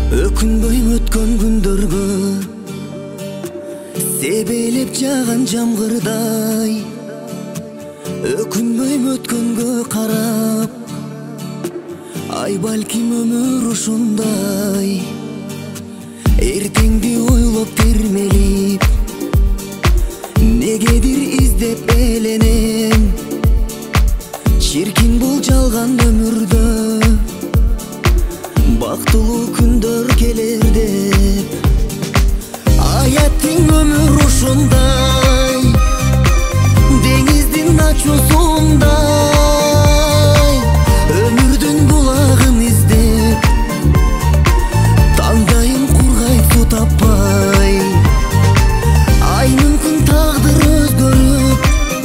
Өкүнбөй өткөн күндөргө себелеп жаган жамгырдай, өкүнбөй өткөнгө карап, ай балким өмүр ушундай. Эртеңди ойлоп термелип, негедир издеп эленем, чиркин бул жалган өмүрдө бактылуу күндөр келер деп. Аяттың өмүр ушундай, деңиздин ачуусундай, өмүрдүн булагын издеп, тандайым кургайт суу таппай. Ай мүмкүн тагдыр өзгөрүп,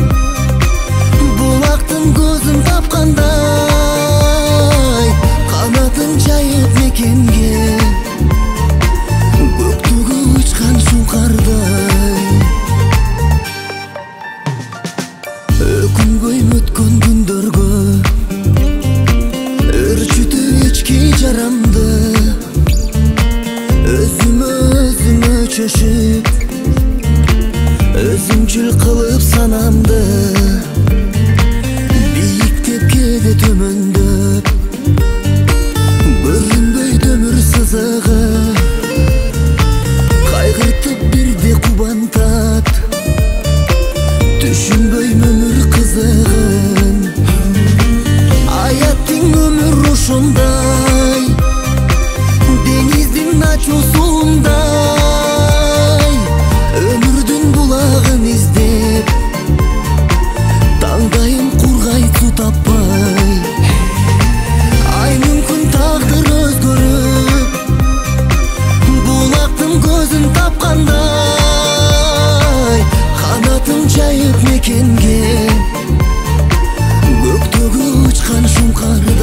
булактын көзүн тапкандай, канатын жайып мекенге, көктөгү учкан шуңкардай. Өкүнбөй өткөн күндөргө өрчүтүп ички жарамды, өзүмө чөшүп, өзүмчүл кылып санамды, бийиктеп кээде төмөндөп, көрүнбөй өмүр сызыгы, кайгыртып бирде кубантат, түшүнбөй өмүр кызыгын. Аяттың өмүр ушундай, деңиздин ачуусундай, өмүрдүн булагын издеп, тандайым кургайт суу таппай. Ай мүмкүн тагдыр өзгөрүп, булактын көзүн тапкандай, канатын жайып мекенге, көктөгү учкан шуңкар.